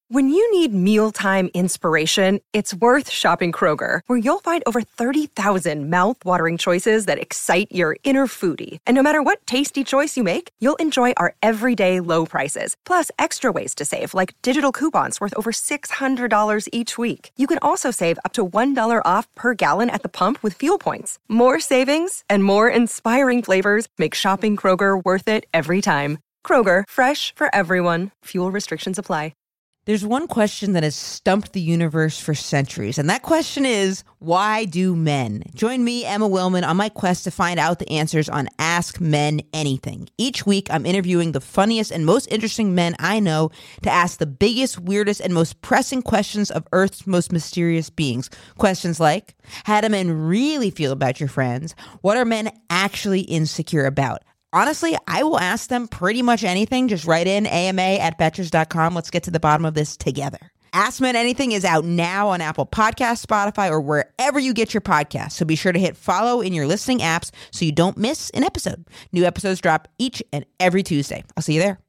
When you need mealtime inspiration, it's worth shopping Kroger, where you'll find over 30,000 mouth-watering choices that excite your inner foodie. And no matter what tasty choice you make, you'll enjoy our everyday low prices, plus extra ways to save, like digital coupons worth over $600 each week. You can also save up to $1 off per gallon at the pump with fuel points. More savings and more inspiring flavors make shopping Kroger worth it every time. Kroger, fresh for everyone. Fuel restrictions apply. There's one question that has stumped the universe for centuries, and that question is, why do men? Join me, Emma Willman, on my quest to find out the answers on Ask Men Anything. Each week, I'm interviewing the funniest and most interesting men I know to ask the biggest, weirdest, and most pressing questions of Earth's most mysterious beings. Questions like, how do men really feel about your friends? What are men actually insecure about? Honestly, I will ask them pretty much anything. Just write in ama@betches.com. Let's get to the bottom of this together. Ask Men Anything is out now on Apple Podcasts, Spotify, or wherever you get your podcasts. So be sure to hit follow in your listening apps so you don't miss an episode. New episodes drop each and every Tuesday. I'll see you there.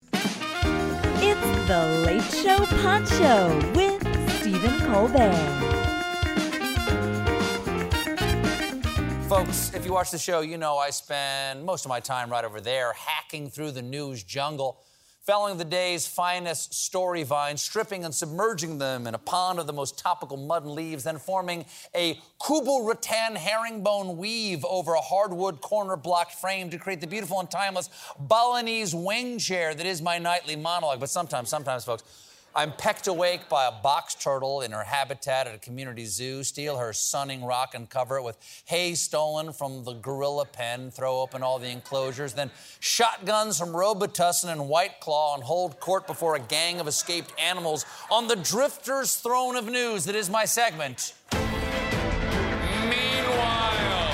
It's The Late Show Poncho with Stephen Colbert. Folks, if you watch the show, you know I spend most of my time right over there hacking through the news jungle, felling the day's finest story vines, stripping and submerging them in a pond of the most topical mud and leaves, then forming a Kubel rattan herringbone weave over a hardwood corner block frame to create the beautiful and timeless Balinese wing chair that is my nightly monologue. But sometimes, folks, I'm pecked awake by a box turtle in her habitat at a community zoo, steal her sunning rock and cover it with hay stolen from the gorilla pen, throw open all the enclosures, then shotguns from Robitussin and White Claw and hold court before a gang of escaped animals on the drifter's throne of news that is my segment. Meanwhile.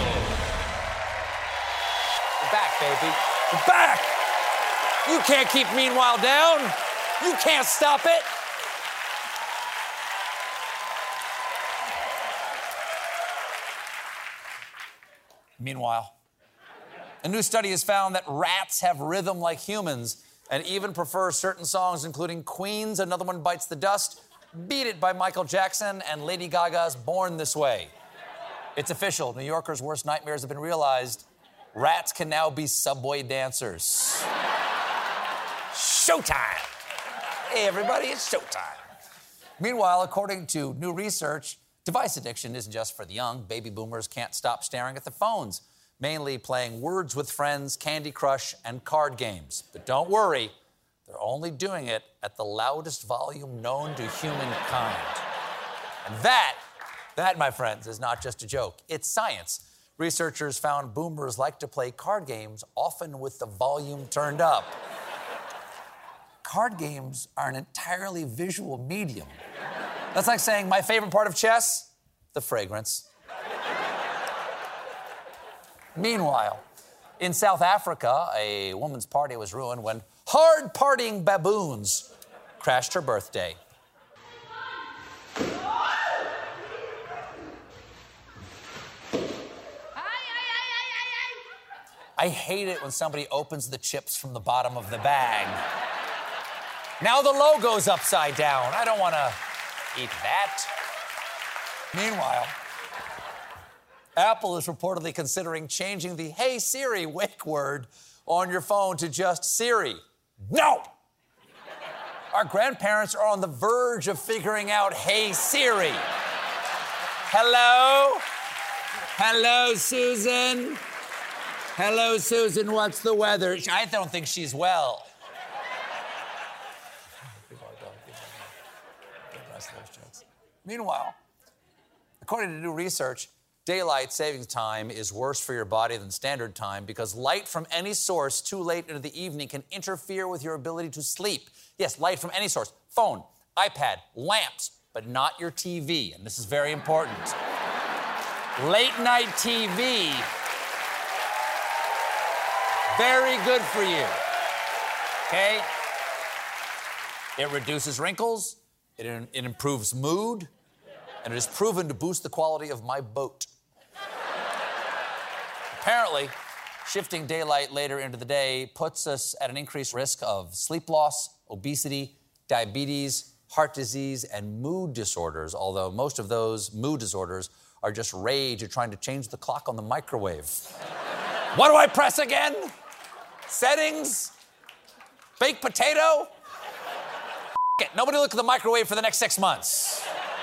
We're back, baby. We're back! You can't keep Meanwhile down. You can't stop it. Meanwhile, a new study has found that rats have rhythm like humans and even prefer certain songs, including Queen's Another One Bites the Dust, Beat It by Michael Jackson, and Lady Gaga's Born This Way. It's official. New Yorkers' worst nightmares have been realized. Rats can now be subway dancers. Showtime. Hey, everybody, it's showtime. Meanwhile, according to new research, device addiction isn't just for the young. Baby boomers can't stop staring at their phones, mainly playing Words with Friends, Candy Crush, and card games. But don't worry, they're only doing it at the loudest volume known to humankind. And that, my friends, is not just a joke. It's science. Researchers found boomers like to play card games, often with the volume turned up. Card games are an entirely visual medium. That's like saying my favorite part of chess, the fragrance. Meanwhile, in South Africa, a woman's party was ruined when hard-partying baboons crashed her birthday. I hate it when somebody opens the chips from the bottom of the bag. Now the logo's upside down. I don't want to eat that. Meanwhile, Apple is reportedly considering changing the Hey Siri wake word on your phone to just Siri. No! Our grandparents are on the verge of figuring out Hey Siri. Hello? Hello, Susan? Hello, Susan, what's the weather? I don't think she's well. Meanwhile, according to new research, daylight savings time is worse for your body than standard time because light from any source too late into the evening can interfere with your ability to sleep. Yes, light from any source. Phone, iPad, lamps, but not your TV. And this is very important. Late night TV, very good for you. Okay? It reduces wrinkles, it improves mood, and it is proven to boost the quality of my boat. Apparently, shifting daylight later into the day puts us at an increased risk of sleep loss, obesity, diabetes, heart disease, and mood disorders, although most of those mood disorders are just rage at trying to change the clock on the microwave. What do I press again? Settings? Baked potato? It. Nobody look at the microwave for the next 6 months.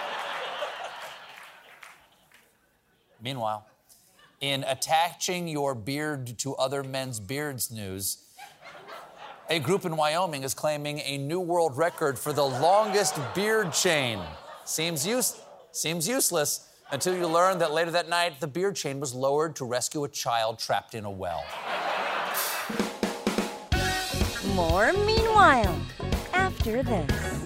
Meanwhile, in attaching your beard to other men's beards news, a group in Wyoming is claiming a new world record for the longest beard chain. Seems useless until you learn that later that night, the beard chain was lowered to rescue a child trapped in a well. More Meanwhile, after this.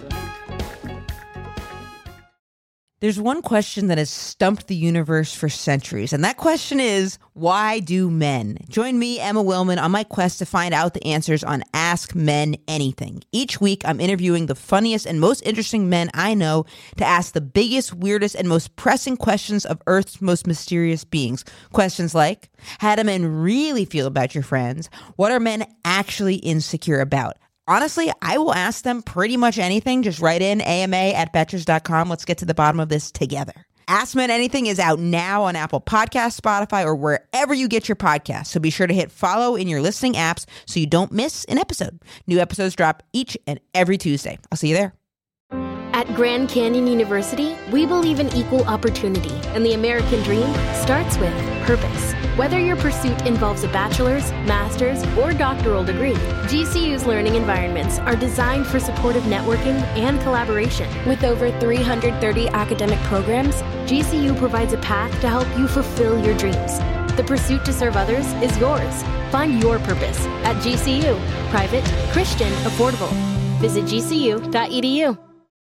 There's one question that has stumped the universe for centuries, and that question is, why do men? Join me, Emma Willman, on my quest to find out the answers on Ask Men Anything. Each week, I'm interviewing the funniest and most interesting men I know to ask the biggest, weirdest, and most pressing questions of Earth's most mysterious beings. Questions like, how do men really feel about your friends? What are men actually insecure about? Honestly, I will ask them pretty much anything. Just write in ama@betches.com. Let's get to the bottom of this together. Ask Men Anything is out now on Apple Podcasts, Spotify, or wherever you get your podcasts. So be sure to hit follow in your listening apps so you don't miss an episode. New episodes drop each and every Tuesday. I'll see you there. At Grand Canyon University, we believe in equal opportunity, and the American dream starts with purpose. Whether your pursuit involves a bachelor's, master's, or doctoral degree, GCU's learning environments are designed for supportive networking and collaboration. With over 330 academic programs, GCU provides a path to help you fulfill your dreams. The pursuit to serve others is yours. Find your purpose at GCU. Private, Christian, affordable. Visit gcu.edu.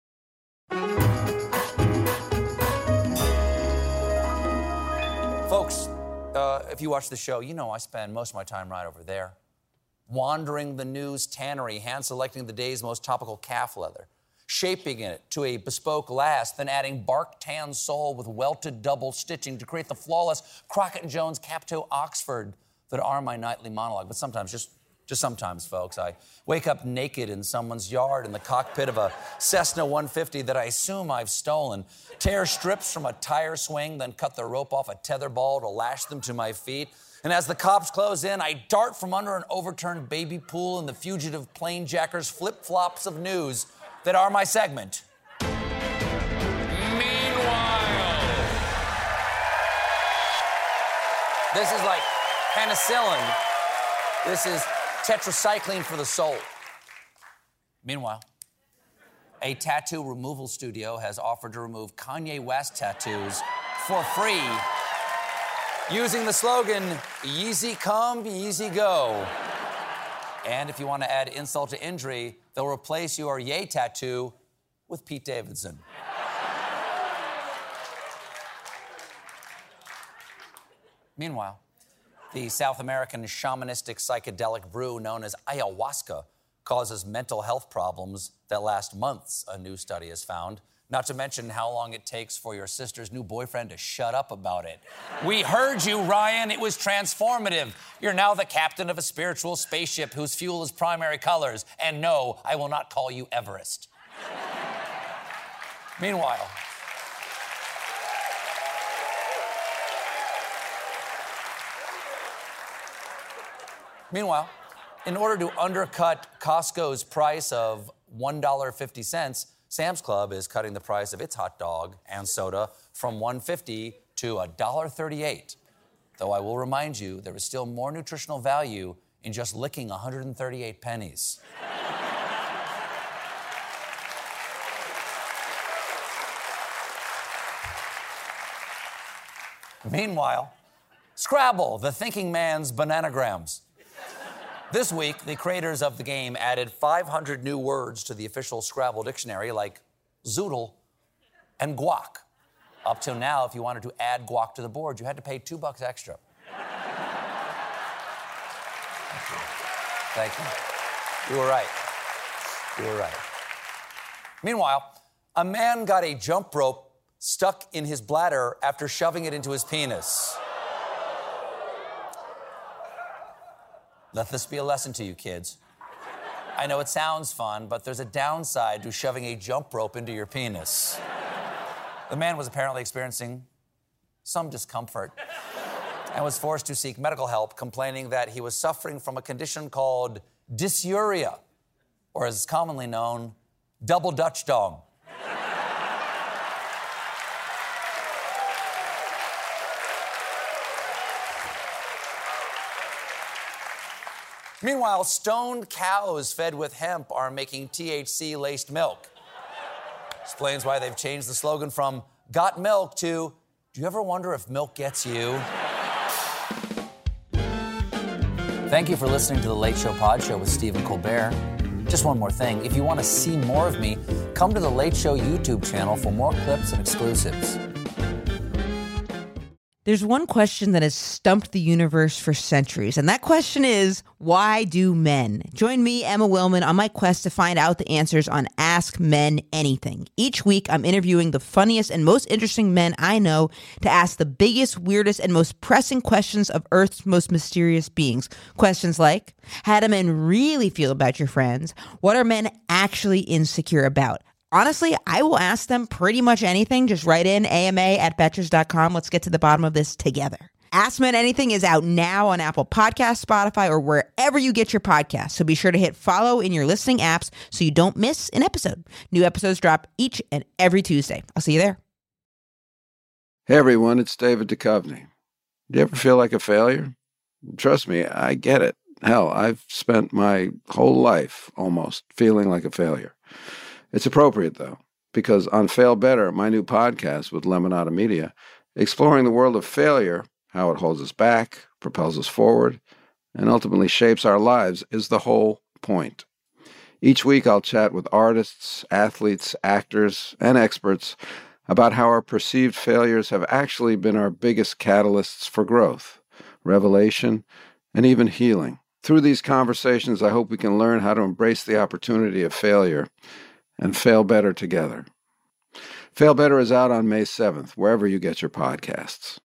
Folks, if you watch the show, you know I spend most of my time right over there, wandering the news tannery, hand-selecting the day's most topical calf leather, shaping it to a bespoke last, then adding bark tan sole with welted double stitching to create the flawless Crockett & Jones Capto Oxford that are my nightly monologue. But sometimes, just sometimes, folks, I wake up naked in someone's yard in the cockpit of a Cessna 150 that I assume I've stolen, tear strips from a tire swing, then cut the rope off a tetherball to lash them to my feet. And as the cops close in, I dart from under an overturned baby pool in the fugitive plane jackers' flip-flops of news that are my segment. Meanwhile. This is like penicillin. This is tetracycline for the soul. Meanwhile, a tattoo removal studio has offered to remove Kanye West tattoos for free using the slogan, Yeezy come, Yeezy go. And if you want to add insult to injury, they'll replace your Ye tattoo with Pete Davidson. Meanwhile, the South American shamanistic psychedelic brew known as ayahuasca causes mental health problems that last months, a new study has found. Not to mention how long it takes for your sister's new boyfriend to shut up about it. We heard you, Ryan. It was transformative. You're now the captain of a spiritual spaceship whose fuel is primary colors. And no, I will not call you Everest. Meanwhile, in order to undercut Costco's price of $1.50, Sam's Club is cutting the price of its hot dog and soda from $1.50 to $1.38. Though I will remind you, there is still more nutritional value in just licking 138 pennies. Meanwhile, Scrabble, the thinking man's bananagrams. This week, the creators of the game added 500 new words to the official Scrabble dictionary, like zoodle and guac. Up till now, if you wanted to add guac to the board, you had to pay $2 extra. Thank you. You were right. You were right. Meanwhile, a man got a jump rope stuck in his bladder after shoving it into his penis. Let this be a lesson to you, kids. I know it sounds fun, but there's a downside to shoving a jump rope into your penis. The man was apparently experiencing some discomfort and was forced to seek medical help, complaining that he was suffering from a condition called dysuria, or as commonly known, double Dutch dong. Meanwhile, stoned cows fed with hemp are making THC-laced milk. Explains why they've changed the slogan from "Got milk" to "Do you ever wonder if milk gets you?" Thank you for listening to The Late Show Pod Show with Stephen Colbert. Just one more thing. If you want to see more of me, come to The Late Show YouTube channel for more clips and exclusives. There's one question that has stumped the universe for centuries, and that question is, why do men? Join me, Emma Willman, on my quest to find out the answers on Ask Men Anything. Each week, I'm interviewing the funniest and most interesting men I know to ask the biggest, weirdest, and most pressing questions of Earth's most mysterious beings. Questions like, how do men really feel about your friends? What are men actually insecure about? Honestly, I will ask them pretty much anything. Just write in ama@betches.com. Let's get to the bottom of this together. Ask Men Anything is out now on Apple Podcasts, Spotify, or wherever you get your podcasts. So be sure to hit follow in your listening apps so you don't miss an episode. New episodes drop each and every Tuesday. I'll see you there. Hey everyone, it's David Duchovny. Do you ever feel like a failure? Trust me, I get it. Hell, I've spent my whole life almost feeling like a failure. It's appropriate, though, because on Fail Better, my new podcast with Lemonada Media, exploring the world of failure, how it holds us back, propels us forward, and ultimately shapes our lives is the whole point. Each week, I'll chat with artists, athletes, actors, and experts about how our perceived failures have actually been our biggest catalysts for growth, revelation, and even healing. Through these conversations, I hope we can learn how to embrace the opportunity of failure and fail better together. Fail Better is out on May 7th, wherever you get your podcasts.